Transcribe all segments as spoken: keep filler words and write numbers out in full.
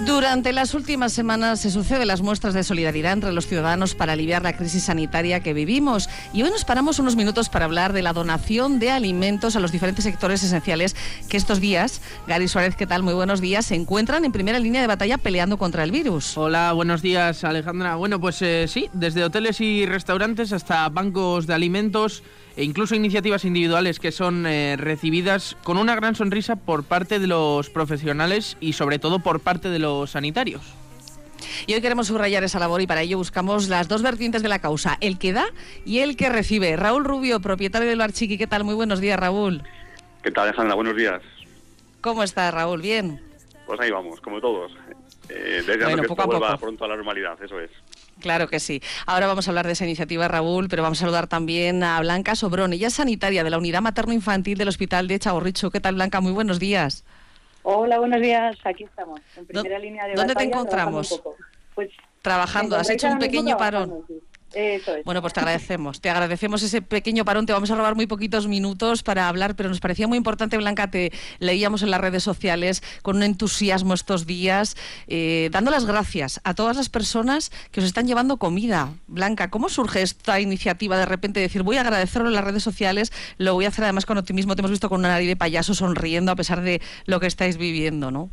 Durante las últimas semanas se suceden las muestras de solidaridad entre los ciudadanos para aliviar la crisis sanitaria que vivimos. Y hoy nos paramos unos minutos para hablar de la donación de alimentos a los diferentes sectores esenciales que estos días, Gary Suárez, ¿qué tal? Muy buenos días. Se encuentran en primera línea de batalla peleando contra el virus. Hola, buenos días, Alejandra. Bueno, pues eh, sí, desde hoteles y restaurantes hasta bancos de alimentos e incluso iniciativas individuales que son eh, recibidas con una gran sonrisa por parte de los profesionales y sobre todo por parte de los sanitarios. Y hoy queremos subrayar esa labor y para ello buscamos las dos vertientes de la causa, el que da y el que recibe. Raúl Rubio, propietario del Bar Chiqui, ¿qué tal? Muy buenos días, Raúl. ¿Qué tal, Alejandra? Buenos días. ¿Cómo estás, Raúl? ¿Bien? Pues ahí vamos, como todos. Eh, deseando bueno, que poco esto a vuelva poco. pronto a la normalidad, eso es. Claro que sí. Ahora vamos a hablar de esa iniciativa, Raúl, pero vamos a saludar también a Blanca Sobrón. Ella es sanitaria de la Unidad Materno-Infantil del Hospital de Txagorritxu. ¿Qué tal, Blanca? Muy buenos días. Hola, buenos días. Aquí estamos, en primera línea de ¿Dónde batalla, te encontramos? trabajando un poco. Pues, trabajando. ¿Has hecho un pequeño parón? Sí. Eso es. Bueno, pues te agradecemos. Te agradecemos ese pequeño parón. Te vamos a robar muy poquitos minutos para hablar, pero nos parecía muy importante, Blanca, te leíamos en las redes sociales con un entusiasmo estos días, eh, dando las gracias a todas las personas que os están llevando comida. Blanca, ¿cómo surge esta iniciativa de repente de decir, voy a agradecerlo en las redes sociales, lo voy a hacer además con optimismo? Te hemos visto con una nariz de payaso sonriendo a pesar de lo que estáis viviendo, ¿no?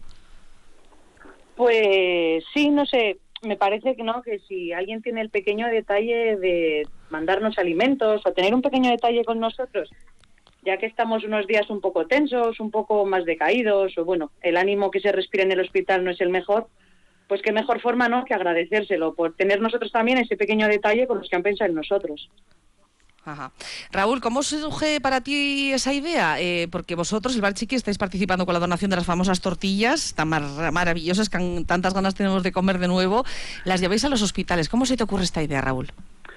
Pues sí, no sé, me parece que no, que si alguien tiene el pequeño detalle de mandarnos alimentos o tener un pequeño detalle con nosotros, ya que estamos unos días un poco tensos, un poco más decaídos, o bueno, el ánimo que se respira en el hospital no es el mejor, pues qué mejor forma, ¿no?, que agradecérselo por tener nosotros también ese pequeño detalle con los que han pensado en nosotros. Ajá. Raúl, ¿cómo surge para ti esa idea? Eh, porque vosotros, el Bar Chiqui, estáis participando con la donación de las famosas tortillas tan mar- maravillosas que han, tantas ganas tenemos de comer de nuevo. Las lleváis a los hospitales. ¿Cómo se te ocurre esta idea, Raúl?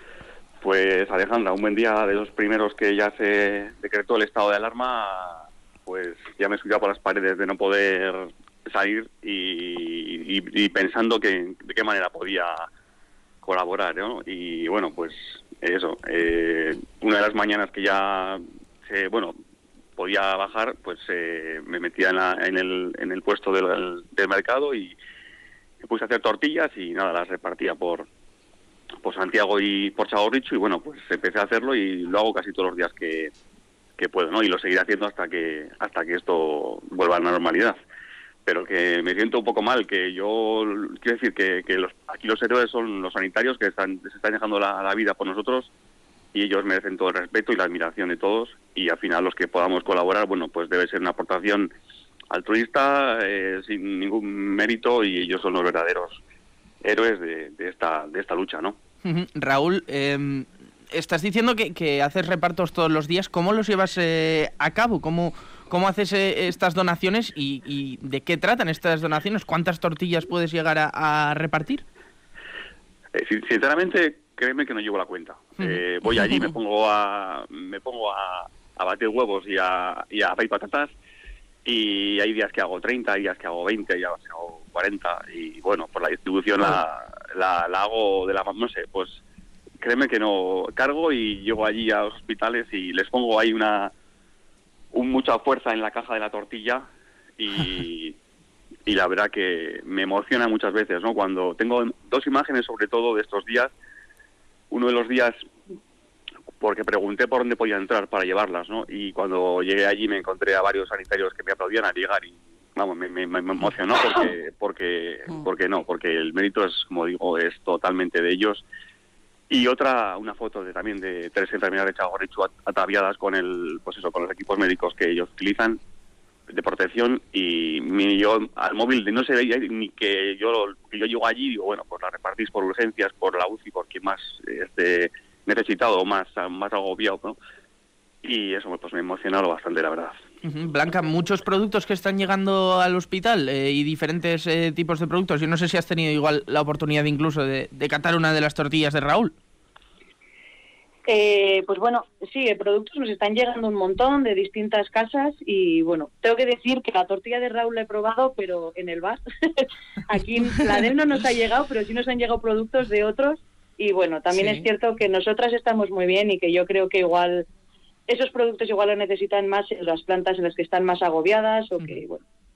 Pues, Alejandra, un buen día de los primeros que ya se decretó el estado de alarma, pues ya me he subido por las paredes de no poder salir y, y, y pensando que de qué manera podía colaborar, ¿no? Y bueno, pues eso, eh, una de las mañanas que ya, se, bueno, podía bajar, pues eh, me metía en, la, en, el, en el puesto del, del mercado y me puse a hacer tortillas y nada, las repartía por, por Santiago y por Txagorritxu y bueno, pues empecé a hacerlo y lo hago casi todos los días que, que puedo, ¿no? Y lo seguiré haciendo hasta que hasta que esto vuelva a la normalidad. Pero que me siento un poco mal, que yo quiero decir que, que los, aquí los héroes son los sanitarios que están, se están dejando la, la vida por nosotros y ellos merecen todo el respeto y la admiración de todos y al final los que podamos colaborar, bueno, pues debe ser una aportación altruista, eh, sin ningún mérito y ellos son los verdaderos héroes de, de, esta, de esta lucha, ¿no? Raúl, eh, estás diciendo que, que haces repartos todos los días, ¿cómo los llevas eh, a cabo? ¿Cómo...? ¿Cómo haces eh, estas donaciones y, y de qué tratan estas donaciones? ¿Cuántas tortillas puedes llegar a, a repartir? Eh, sinceramente, créeme que no llevo la cuenta. Eh, voy allí, me pongo a me pongo a, a batir huevos y a, y a freír patatas y hay días que hago treinta, hay días que hago veinte, hay días que hago cuarenta y bueno, por la distribución la, la, la hago de la... no sé, pues créeme que no cargo y llego allí a los hospitales y les pongo ahí una... un mucha fuerza en la caja de la tortilla y, y la verdad que me emociona muchas veces, ¿no? Cuando tengo dos imágenes sobre todo de estos días, uno de los días porque pregunté por dónde podía entrar para llevarlas, ¿no? Y cuando llegué allí me encontré a varios sanitarios que me aplaudían al llegar y vamos, me, me, me emocionó porque porque porque no, porque el mérito es, como digo, es totalmente de ellos. Y otra, una foto de también de tres enfermeras de Txagorritxu ataviadas con el, pues eso, con los equipos médicos que ellos utilizan de protección y mi, yo al móvil no se veía ni que yo que yo llego allí y digo, bueno, pues la repartís por urgencias, por la U C I, por quien más esté necesitado o más, más agobiado, ¿no? Y eso pues me ha emocionado bastante, la verdad. Uh-huh. Blanca, muchos productos que están llegando al hospital eh, y diferentes eh, tipos de productos. Yo no sé si has tenido igual la oportunidad incluso de, de catar una de las tortillas de Raúl. Eh, pues bueno, sí, productos nos están llegando un montón de distintas casas y bueno, tengo que decir que la tortilla de Raúl la he probado, pero en el bar. Aquí la de él no nos ha llegado, pero sí nos han llegado productos de otros y bueno, también sí. Es cierto que nosotras estamos muy bien y que yo creo que igual esos productos igual los necesitan más en las plantas en las que están más agobiadas o que, bueno,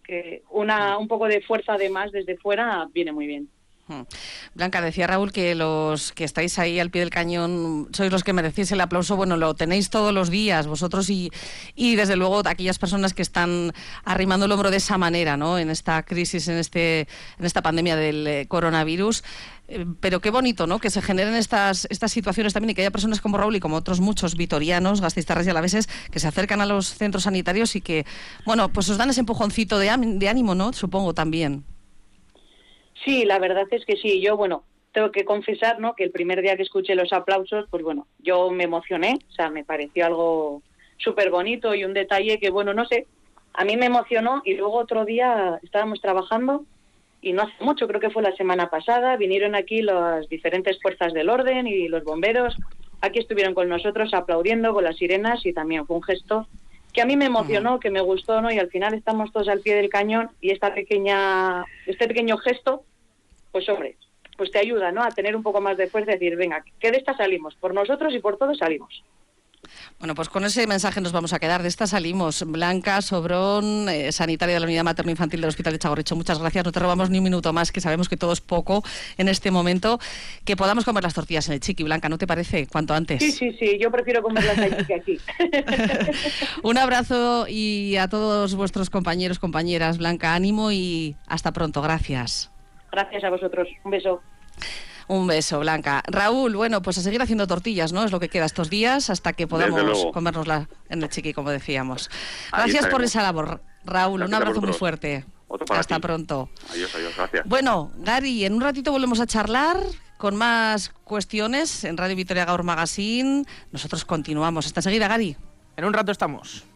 que una un poco de fuerza además desde fuera viene muy bien. Blanca, decía Raúl que los que estáis ahí al pie del cañón sois los que merecéis el aplauso. Bueno, lo tenéis todos los días vosotros y, y desde luego aquellas personas que están arrimando el hombro de esa manera, ¿no? En esta crisis, en este, en esta pandemia del eh, coronavirus. Eh, pero qué bonito, ¿no? Que se generen estas, estas situaciones también y que haya personas como Raúl y como otros muchos vitorianos, gasteiztarras y alaveses que se acercan a los centros sanitarios y que, bueno, pues os dan ese empujoncito de, de ánimo, ¿no? Supongo también. Sí, la verdad es que sí. Yo, bueno, tengo que confesar, ¿no?, que el primer día que escuché los aplausos, pues bueno, yo me emocioné, o sea, me pareció algo súper bonito y un detalle que, bueno, no sé, a mí me emocionó. Y luego otro día estábamos trabajando y no hace mucho, creo que fue la semana pasada, vinieron aquí las diferentes fuerzas del orden y los bomberos, aquí estuvieron con nosotros aplaudiendo con las sirenas y también fue un gesto que a mí me emocionó, que me gustó, ¿no? Y al final estamos todos al pie del cañón y esta pequeña, este pequeño gesto, pues hombre, pues te ayuda, ¿no?, a tener un poco más de fuerza y decir, venga, que de esta salimos, por nosotros y por todos salimos. Bueno, pues con ese mensaje nos vamos a quedar. De esta salimos. Blanca Sobrón, eh, sanitaria de la Unidad Materno-Infantil del Hospital de Txagorritxu. Muchas gracias. No te robamos ni un minuto más, que sabemos que todo es poco en este momento. Que podamos comer las tortillas en el Chiqui, Blanca, ¿no te parece? Cuanto antes. Sí, sí, sí. Yo prefiero comerlas allí que aquí. Un abrazo y a todos vuestros compañeros, compañeras. Blanca, ánimo y hasta pronto. Gracias. Gracias a vosotros. Un beso. Un beso, Blanca. Raúl, bueno, pues a seguir haciendo tortillas, ¿no? Es lo que queda estos días hasta que podamos comérnosla en el Chiqui, como decíamos. Gracias por esa labor, Raúl. Gracias, un abrazo muy fuerte. Hasta ti. Pronto. Adiós, adiós, gracias. Bueno, Gary, en un ratito volvemos a charlar con más cuestiones en Radio Vitoria Gaur Magazine. Nosotros continuamos. Hasta enseguida, Gary. En un rato estamos.